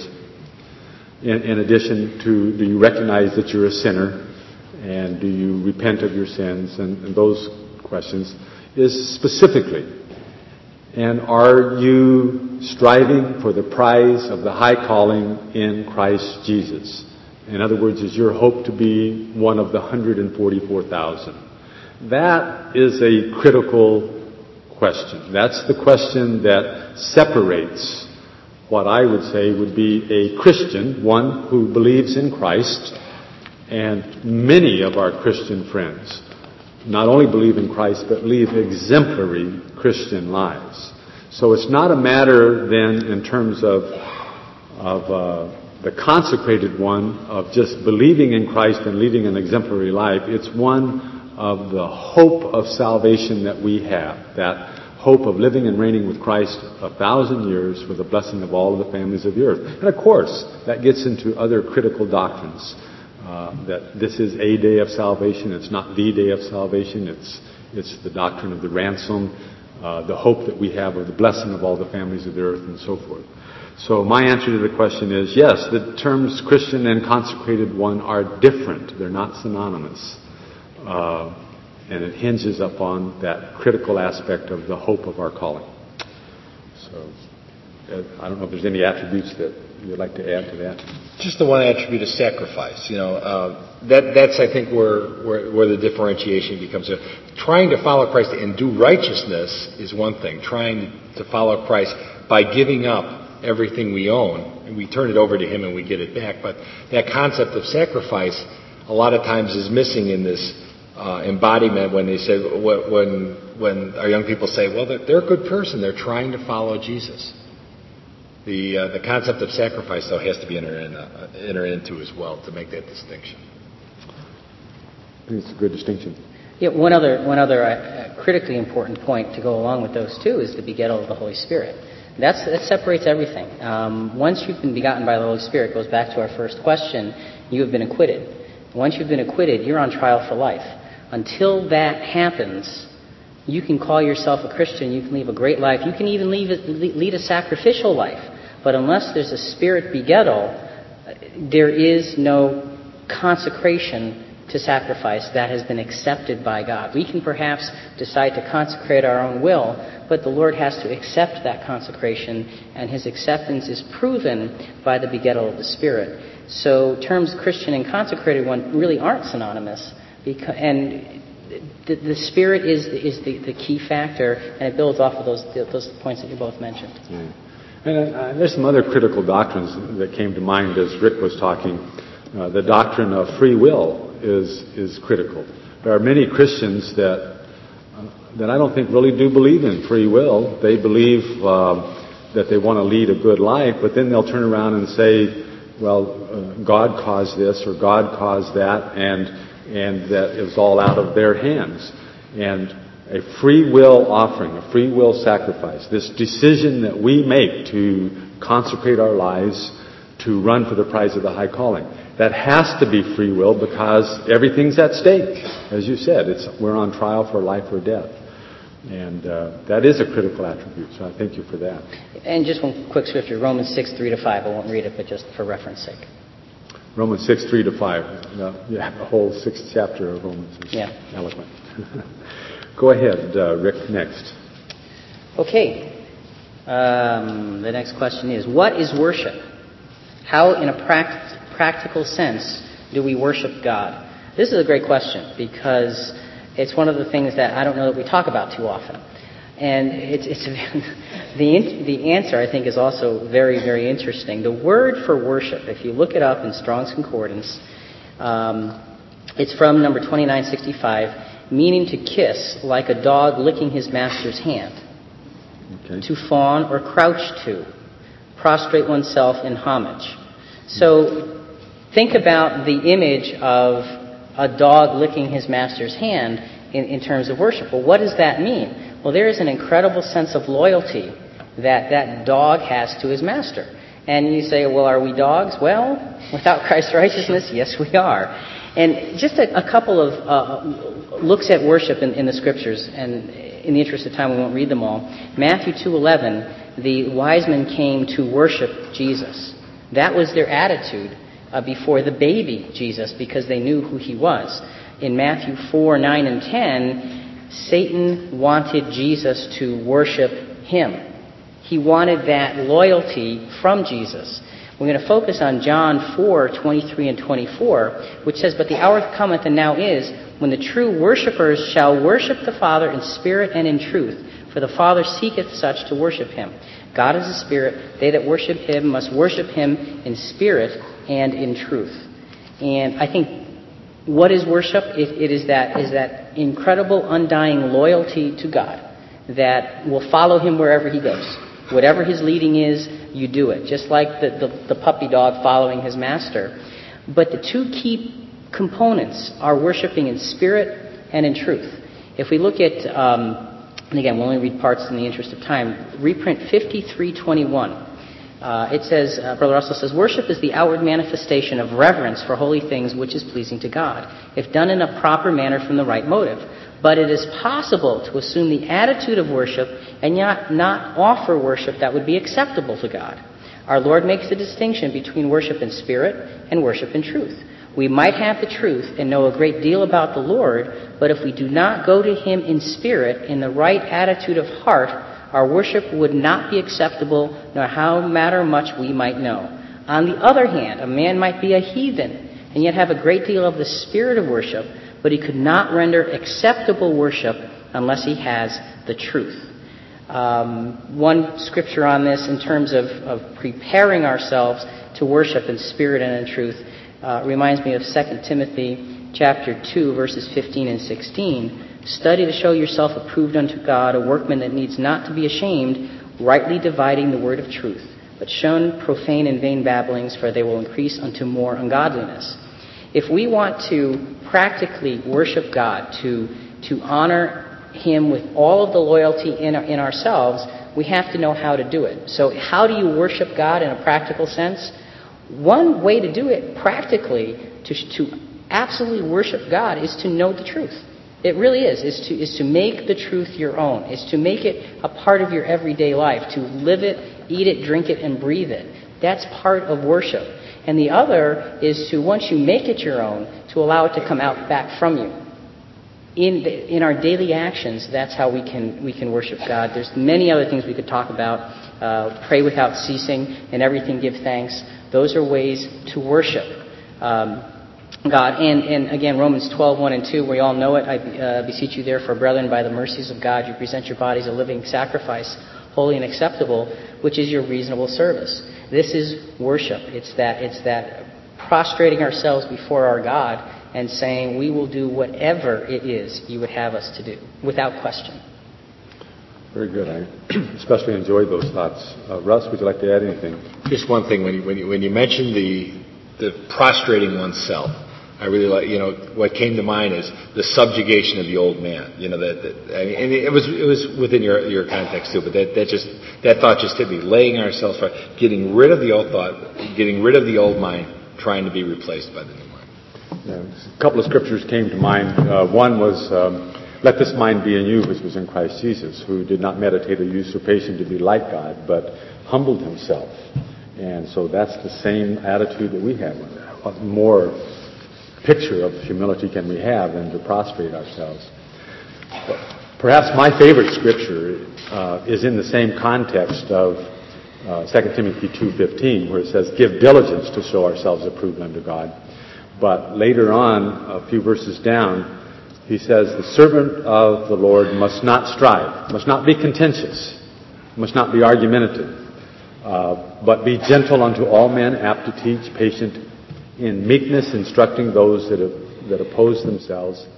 Speaker 2: in, in addition to, do you recognize that you're a sinner, and do you repent of your sins, and, and those questions, is specifically, and are you striving for the prize of the high calling in Christ Jesus? In other words, is your hope to be one of the one hundred forty-four thousand? That is a critical question. That's the question that separates what I would say would be a Christian, one who believes in Christ, and many of our Christian friends not only believe in Christ, but live exemplary Christian lives. So it's not a matter then in terms of of uh, the consecrated one of just believing in Christ and leading an exemplary life. It's one of the hope of salvation that we have, that hope of living and reigning with Christ a thousand years for the blessing of all of the families of the earth. And of course, that gets into other critical doctrines. Uh, that this is a day of salvation. It's not the day of salvation. It's it's the doctrine of the ransom, uh, the hope that we have of the blessing of all the families of the earth, and so forth. So my answer to the question is yes, the terms Christian and consecrated one are different. They're not synonymous. Uh, and it hinges upon that critical aspect of the hope of our calling. So uh, I don't know if there's any attributes that you'd like to add to that.
Speaker 4: Just the one attribute of sacrifice. You know, uh, that that's I think where, where where the differentiation becomes. Uh, trying to follow Christ and do righteousness is one thing. Trying to follow Christ by giving up everything we own and we turn it over to Him and we get it back. But that concept of sacrifice, a lot of times, is missing in this uh, embodiment when they say when when our young people say, well, they're, they're a good person. They're trying to follow Jesus. The uh, the concept of sacrifice, though, has to be entered, in, uh, entered into as well to make that distinction.
Speaker 2: I think it's a good distinction.
Speaker 3: Yeah, one other one other uh, critically important point to go along with those two is the begettal of the Holy Spirit. That's that separates everything. Um, once you've been begotten by the Holy Spirit, it goes back to our first question. You have been acquitted. Once you've been acquitted, you're on trial for life Until that happens, you can call yourself a Christian, you can live a great life, you can even lead a, lead a sacrificial life. But unless there's a spirit begettal, there is no consecration to sacrifice that has been accepted by God. We can perhaps decide to consecrate our own will, but the Lord has to accept that consecration, and his acceptance is proven by the begettal of the Spirit. So terms Christian and consecrated one really aren't synonymous, because, and the, the Spirit is is the, the key factor, and it builds off of those those points that you both mentioned.
Speaker 2: Yeah. And uh, there's some other critical doctrines that came to mind as Rick was talking. Uh, the doctrine of free will is is critical. There are many Christians that uh, that I don't think really do believe in free will. They believe uh, that they want to lead a good life, but then they'll turn around and say, well, uh, God caused this or God caused that, and and that is all out of their hands. And a free will offering, a free will sacrifice, this decision that we make to consecrate our lives to run for the prize of the high calling, that has to be free will, because everything's at stake. As you said, it's we're on trial for life or death. And uh, that is a critical attribute, so I thank you for that.
Speaker 3: And just one quick scripture, Romans six, three to five. I won't read it, but just for reference sake.
Speaker 2: Romans six, three to five. No, yeah, the whole sixth chapter of Romans is
Speaker 3: yeah.
Speaker 2: eloquent. Go ahead, uh, Rick, next.
Speaker 3: Okay. Um, the next question is, what is worship? How, in a pract- practical sense, do we worship God? This is a great question, because it's one of the things that I don't know that we talk about too often. And it's, it's the the answer, I think, is also very, very interesting. The word for worship, if you look it up in Strong's Concordance, um, it's from number twenty-nine sixty-five, meaning to kiss like a dog licking his master's hand, okay. To fawn or crouch to, prostrate oneself in homage. So think about the image of a dog licking his master's hand in, in terms of worship. Well, what does that mean? Well, there is an incredible sense of loyalty that that dog has to his master. And you say, well, are we dogs? Well, without Christ's righteousness, yes, we are. And just a, a couple of uh, looks at worship in, in the Scriptures, and in the interest of time, we won't read them all. Matthew two eleven, the wise men came to worship Jesus. That was their attitude uh, before the baby Jesus, because they knew who he was. In Matthew four, nine, and ten, Satan wanted Jesus to worship him. He wanted that loyalty from Jesus. We're going to focus on John four, twenty-three and twenty-four, which says, "But the hour cometh, and now is, when the true worshippers shall worship the Father in spirit and in truth. For the Father seeketh such to worship him. God is a spirit. They that worship him must worship him in spirit and in truth." And I think, what is worship? It, it is that is that incredible, undying loyalty to God that will follow him wherever he goes. Whatever his leading is, you do it. Just like the, the, the puppy dog following his master. But the two key components are worshiping in spirit and in truth. If we look at, um, and again, we'll only read parts in the interest of time, reprint fifty-three twenty-one. Uh, it says, uh, Brother Russell says, "Worship is the outward manifestation of reverence for holy things which is pleasing to God, if done in a proper manner from the right motive. But it is possible to assume the attitude of worship and yet not offer worship that would be acceptable to God. Our Lord makes the distinction between worship in spirit and worship in truth. We might have the truth and know a great deal about the Lord, but if we do not go to him in spirit, in the right attitude of heart, our worship would not be acceptable, nor how matter much we might know. On the other hand, a man might be a heathen and yet have a great deal of the spirit of worship, but he could not render acceptable worship unless he has the truth." Um, one scripture on this in terms of, of preparing ourselves to worship in spirit and in truth uh, reminds me of Second Timothy chapter two, verses fifteen and sixteen. "Study to show yourself approved unto God, a workman that needs not to be ashamed, rightly dividing the word of truth. But shun profane and vain babblings, for they will increase unto more ungodliness." If we want to practically worship God, to to honor him with all of the loyalty in, in ourselves, we have to know how to do it. So how do you worship God in a practical sense? One way to do it practically, to, to absolutely worship God, is to know the truth. It really is, is to, is to make the truth your own, is to make it a part of your everyday life, to live it, eat it, drink it, and breathe it. That's part of worship. And the other is to, once you make it your own, to allow it to come out back from you. In the, in our daily actions, that's how we can we can worship God. There's many other things we could talk about. Uh, pray without ceasing, and everything give thanks. Those are ways to worship um, God. And, and again, Romans twelve, one and two, we all know it. I uh, beseech you therefore, brethren, by the mercies of God, you present your bodies a living sacrifice, holy and acceptable, which is your reasonable service. This is worship. It's that it's that prostrating ourselves before our God and saying, we will do whatever it is you would have us to do, without question.
Speaker 2: Very good. I especially enjoyed those thoughts. Uh, Russ, would you like to add anything?
Speaker 4: Just one thing. When you, when you, when you mentioned the the prostrating oneself, I really like, you know, what came to mind is the subjugation of the old man. You know, that, that I mean, and it was it was within your your context too, but that, that just that thought just hit me. Laying ourselves flat, getting rid of the old thought, getting rid of the old mind, trying to be replaced by the new mind.
Speaker 2: Yeah, a couple of scriptures came to mind. Uh, one was, um, let this mind be in you, which was in Christ Jesus, who did not meditate on usurpation to be like God, but humbled himself. And so that's the same attitude that we have. What more picture of humility can we have than to prostrate ourselves? But perhaps my favorite scripture uh, is in the same context of uh, Second Timothy two fifteen, where it says, give diligence to show ourselves approved unto God. But later on, a few verses down, he says, the servant of the Lord must not strive, must not be contentious, must not be argumentative, uh, but be gentle unto all men, apt to teach, patient in meekness, instructing those that, have, that oppose themselves,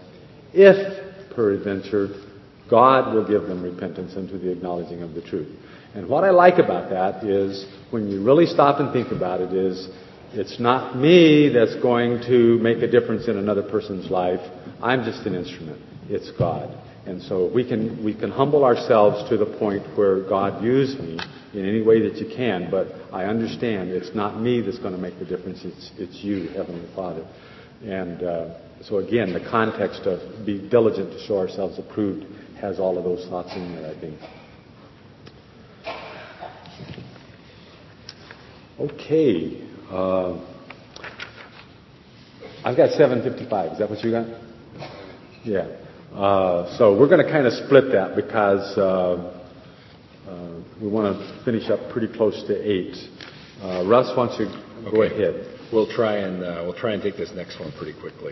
Speaker 2: if, peradventure, God will give them repentance unto the acknowledging of the truth. And what I like about that is, when you really stop and think about it, is it's not me that's going to make a difference in another person's life. I'm just an instrument. It's God. And so we can we can humble ourselves to the point where God, use me in any way that you can, but I understand it's not me that's going to make the difference. It's it's you, Heavenly Father. And uh, so again, the context of be diligent to show ourselves approved has all of those thoughts in there, I think. Okay. Uh, I've got seven fifty-five. Is that what you got? Yeah. Uh, so we're going to kind of split that because uh, uh, we want to finish up pretty close to eight. Uh, Russ, why don't you go
Speaker 4: okay.
Speaker 2: ahead?
Speaker 4: We'll try and uh, we'll try and take this next one pretty quickly.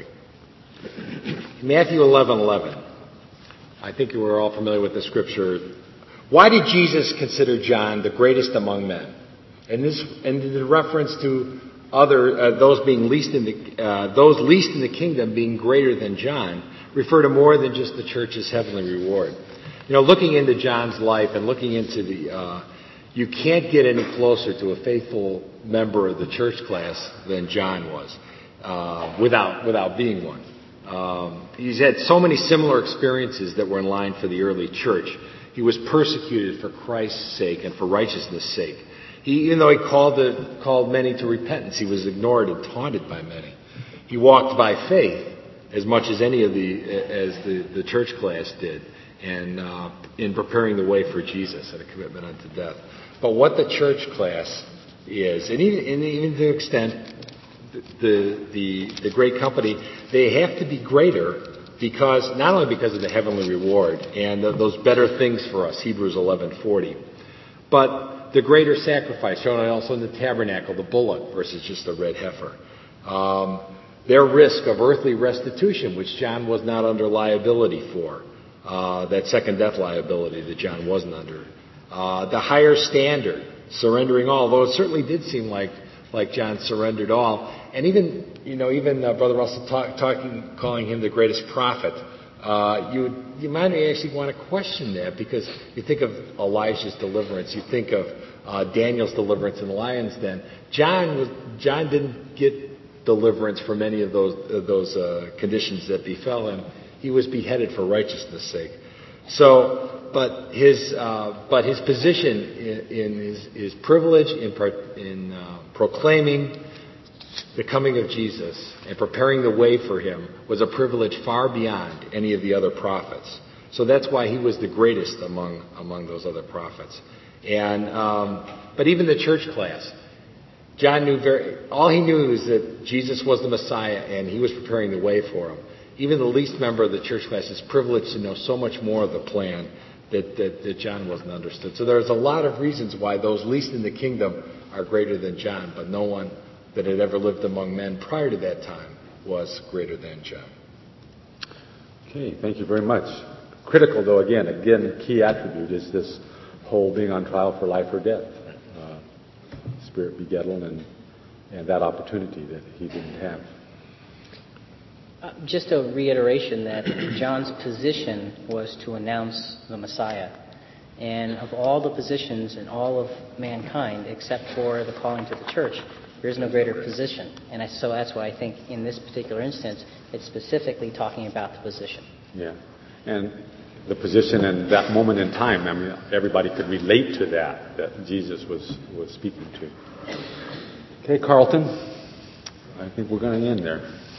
Speaker 4: Matthew eleven eleven. I think we're all familiar with the scripture. Why did Jesus consider John the greatest among men? And this, and the reference to other uh, those being least in the uh, those least in the kingdom being greater than John refer to more than just the church's heavenly reward. You know, looking into John's life and looking into the, uh, you can't get any closer to a faithful member of the church class than John was, uh, without without being one. Um, he's had so many similar experiences that were in line for the early church. He was persecuted for Christ's sake and for righteousness' sake. He, even though he called, the, called many to repentance, he was ignored and taunted by many. He walked by faith as much as any of the as the, the church class did, and uh, in preparing the way for Jesus and a commitment unto death. But what the church class is, and even, and even to the extent the the the great company, they have to be greater because not only because of the heavenly reward and the, those better things for us, Hebrews eleven forty, but the greater sacrifice shown also in the tabernacle, the bullock versus just a red heifer. Um, their risk of earthly restitution, which John was not under liability for, uh, that second death liability that John wasn't under. Uh, the higher standard, surrendering all, though it certainly did seem like like John surrendered all. And even, you know, even uh, Brother Russell talk, talking, calling him the greatest prophet, Uh, you you might actually want to question that because you think of Elijah's deliverance, you think of uh, Daniel's deliverance in the lion's den. John was John didn't get deliverance from any of those uh, those uh, conditions that befell him. He was beheaded for righteousness' sake. So, but his uh, but his position in, in his, his privilege in, in uh, proclaiming the coming of Jesus and preparing the way for him was a privilege far beyond any of the other prophets. So that's why he was the greatest among among those other prophets. And um, but even the church class, John knew very. All he knew was that Jesus was the Messiah, and he was preparing the way for him. Even the least member of the church class is privileged to know so much more of the plan that, that, that John wasn't understood. So there's a lot of reasons why those least in the kingdom are greater than John, but no one that had ever lived among men prior to that time was greater than John.
Speaker 2: Okay, thank you very much. Critical, though, again, again, key attribute is this whole being on trial for life or death. Uh, Spirit begettal and, and that opportunity that he didn't have.
Speaker 3: Uh, just a reiteration that John's position was to announce the Messiah. And of all the positions in all of mankind, except for the calling to the church, there is no greater position. And I, so that's why I think in this particular instance, it's specifically talking about the position.
Speaker 2: Yeah. And the position in that moment in time, I mean, everybody could relate to that, that Jesus was, was speaking to. Okay, Carlton, I think we're going to end there.